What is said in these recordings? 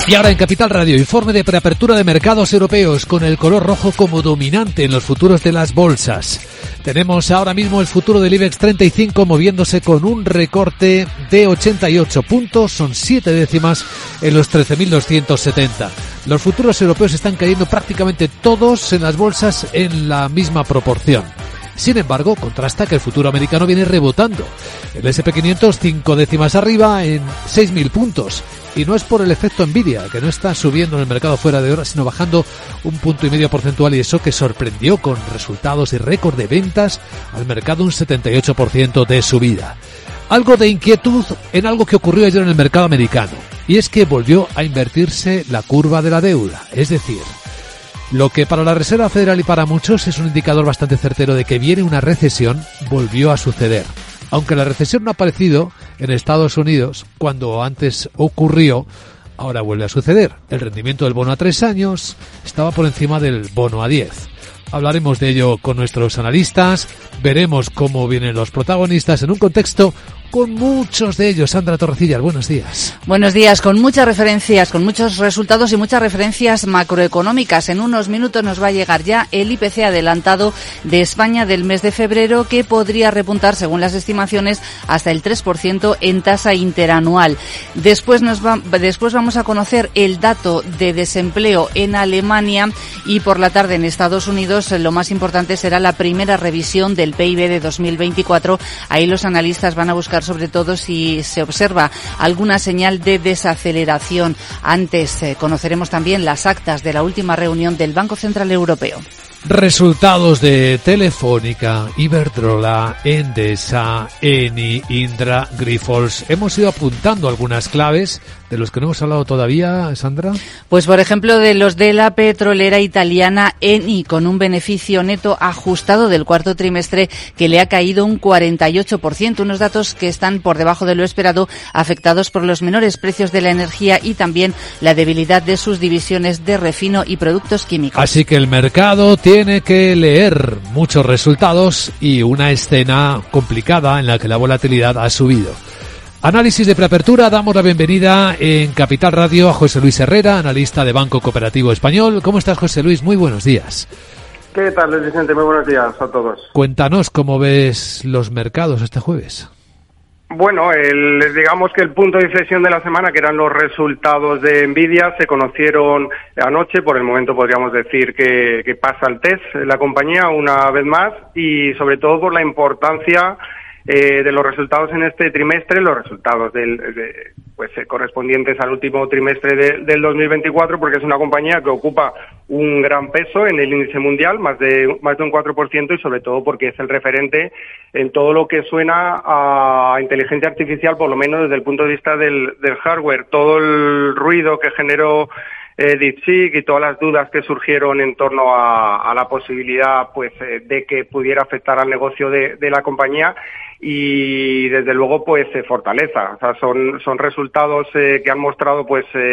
Y ahora en Capital Radio, informe de preapertura de mercados europeos con el color rojo como dominante en los futuros de las bolsas. Tenemos ahora mismo el futuro del IBEX 35 moviéndose con un recorte de 88 puntos, son 7 décimas en los 13.270. Los futuros europeos están cayendo prácticamente todos en las bolsas en la misma proporción. Sin embargo, contrasta que el futuro americano viene rebotando. El S&P 500 5 décimas arriba en 6.000 puntos. Y no es por el efecto Nvidia, que no está subiendo en el mercado fuera de hora, sino bajando 1,5 puntos porcentual, y eso que sorprendió con resultados y récord de ventas al mercado, un 78% de subida. Algo de inquietud en algo que ocurrió ayer en el mercado americano, y es que volvió a invertirse la curva de la deuda, es decir, lo que para la Reserva Federal y para muchos es un indicador bastante certero de que viene una recesión, volvió a suceder. Aunque la recesión no ha aparecido en Estados Unidos cuando antes ocurrió, ahora vuelve a suceder. El rendimiento del bono a 3 años estaba por encima del bono a 10. Hablaremos de ello con nuestros analistas, veremos cómo vienen los protagonistas en un contexto con muchos de ellos. Sandra Torrecillas, buenos días. Buenos días, con muchas referencias, con muchos resultados y muchas referencias macroeconómicas. En unos minutos nos va a llegar ya el IPC adelantado de España del mes de febrero, que podría repuntar, según las estimaciones, hasta el 3% en tasa interanual. Después vamos a conocer el dato de desempleo en Alemania, y por la tarde en Estados Unidos lo más importante será la primera revisión del PIB de 2024. Ahí los analistas van a buscar sobre todo si se observa alguna señal de desaceleración. Antes conoceremos también las actas de la última reunión del Banco Central Europeo. Resultados de Telefónica, Iberdrola, Endesa, Eni, Indra, Grifols. Hemos ido apuntando algunas claves de los que no hemos hablado todavía, Sandra. Pues por ejemplo de los de la petrolera italiana Eni, con un beneficio neto ajustado del cuarto trimestre que le ha caído un 48%, unos datos que están por debajo de lo esperado, afectados por los menores precios de la energía y también la debilidad de sus divisiones de refino y productos químicos. Así que el mercado tiene que leer muchos resultados y una escena complicada en la que la volatilidad ha subido. Análisis de preapertura, damos la bienvenida en Capital Radio a José Luis Herrera, analista de Banco Cooperativo Español. ¿Cómo estás, José Luis? Muy buenos días. ¿Qué tal, Luis Vicente? Muy buenos días a todos. Cuéntanos cómo ves los mercados este jueves. Bueno, digamos que el punto de inflexión de la semana, que eran los resultados de Nvidia, se conocieron anoche. Por el momento podríamos decir que pasa el test la compañía una vez más, y sobre todo por la importancia de los resultados en este trimestre, los resultados correspondientes al último trimestre del 2024, porque es una compañía que ocupa un gran peso en el índice mundial, más de un 4%, y sobre todo porque es el referente en todo lo que suena a inteligencia artificial, por lo menos desde el punto de vista del hardware. Todo el ruido que generó DeepSeek y todas las dudas que surgieron en torno a la posibilidad de que pudiera afectar al negocio de la compañía, y desde luego fortaleza. O sea, son resultados que han mostrado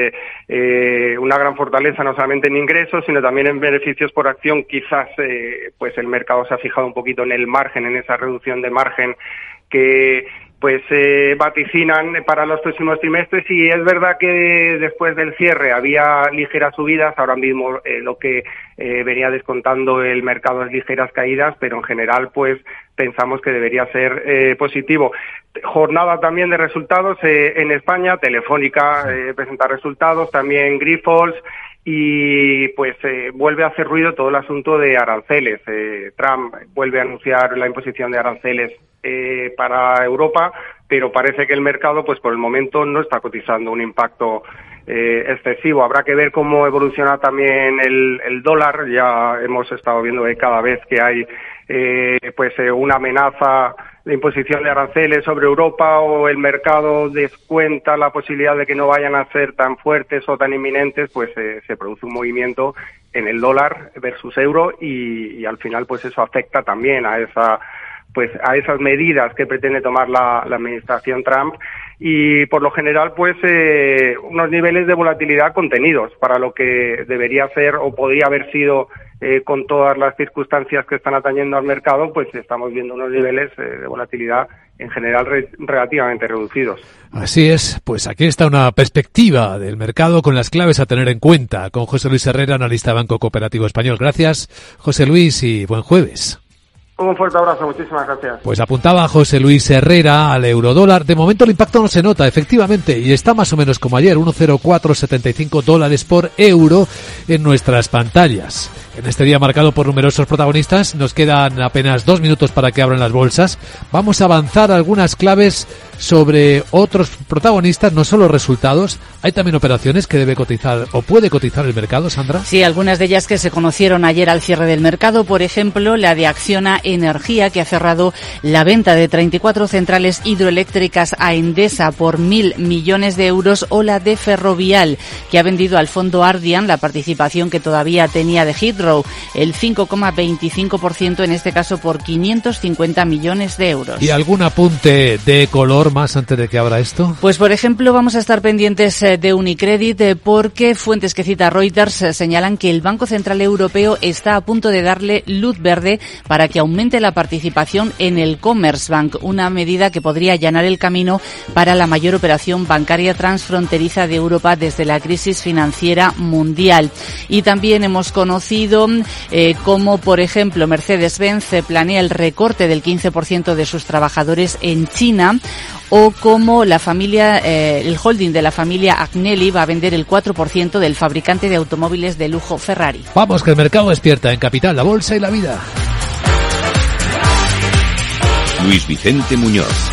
una gran fortaleza, no solamente en ingresos, sino también en beneficios por acción. Quizás el mercado se ha fijado un poquito en el margen, en esa reducción de margen que vaticinan para los próximos trimestres, y es verdad que después del cierre había ligeras subidas. Ahora mismo lo que venía descontando el mercado es ligeras caídas, pero en general pensamos que debería ser positivo. Jornada también de resultados en España. Telefónica presenta resultados, también Grifols, y vuelve a hacer ruido todo el asunto de aranceles. Trump vuelve a anunciar la imposición de aranceles para Europa, pero parece que el mercado por el momento no está cotizando un impacto excesivo. Habrá que ver cómo evoluciona también el dólar. Ya hemos estado viendo que cada vez que hay una amenaza de imposición de aranceles sobre Europa, o el mercado descuenta la posibilidad de que no vayan a ser tan fuertes o tan inminentes, se produce un movimiento en el dólar versus euro, y al final eso afecta también a esas medidas que pretende tomar la administración Trump, y por lo general unos niveles de volatilidad contenidos para lo que debería ser o podría haber sido con todas las circunstancias que están atañendo al mercado. Estamos viendo unos niveles de volatilidad en general relativamente reducidos. Así es, pues aquí está una perspectiva del mercado con las claves a tener en cuenta con José Luis Herrera, analista de Banco Cooperativo Español. Gracias, José Luis, y buen jueves. Un fuerte abrazo, muchísimas gracias. Pues apuntaba José Luis Herrera al eurodólar. De momento el impacto no se nota, efectivamente, y está más o menos como ayer, $1,0475 por euro en nuestras pantallas. En este día marcado por numerosos protagonistas, nos quedan apenas 2 minutos para que abran las bolsas. Vamos a avanzar algunas claves sobre otros protagonistas, no solo resultados. Hay también operaciones que debe cotizar o puede cotizar el mercado, Sandra. Sí, algunas de ellas que se conocieron ayer al cierre del mercado. Por ejemplo, la de Acciona Energía, que ha cerrado la venta de 34 centrales hidroeléctricas a Endesa por 1.000 millones de euros, o la de Ferrovial, que ha vendido al fondo Ardian la participación que todavía tenía de Heathrow, el 5,25%, en este caso por 550 millones de euros. ¿Y algún apunte de color más antes de que abra esto? Pues, por ejemplo, vamos a estar pendientes de Unicredit, porque fuentes que cita Reuters señalan que el Banco Central Europeo está a punto de darle luz verde para que aumente la participación en el Commerzbank, una medida que podría allanar el camino para la mayor operación bancaria transfronteriza de Europa desde la crisis financiera mundial. Y también hemos conocido cómo, por ejemplo, Mercedes-Benz planea el recorte del 15% de sus trabajadores en China, o cómo la familia, el holding de la familia Agnelli va a vender el 4% del fabricante de automóviles de lujo Ferrari. Vamos, que el mercado despierta en Capital, la bolsa y la vida. Luis Vicente Muñoz.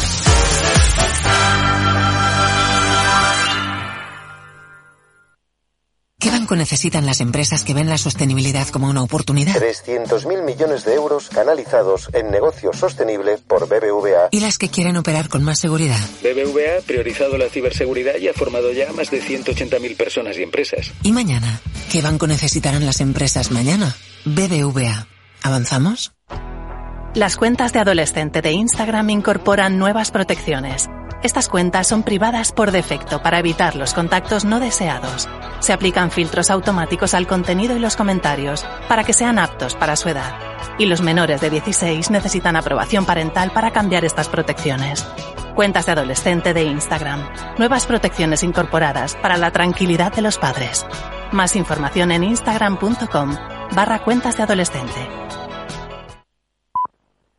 ¿Qué banco necesitan las empresas que ven la sostenibilidad como una oportunidad? 300.000 millones de euros canalizados en negocio sostenible por BBVA. ¿Y las que quieren operar con más seguridad? BBVA ha priorizado la ciberseguridad y ha formado ya a más de 180.000 personas y empresas. ¿Y mañana? ¿Qué banco necesitarán las empresas mañana? BBVA. ¿Avanzamos? Las cuentas de adolescente de Instagram incorporan nuevas protecciones. Estas cuentas son privadas por defecto para evitar los contactos no deseados. Se aplican filtros automáticos al contenido y los comentarios para que sean aptos para su edad. Y los menores de 16 necesitan aprobación parental para cambiar estas protecciones. Cuentas de adolescente de Instagram. Nuevas protecciones incorporadas para la tranquilidad de los padres. Más información en instagram.com/cuentas de adolescente.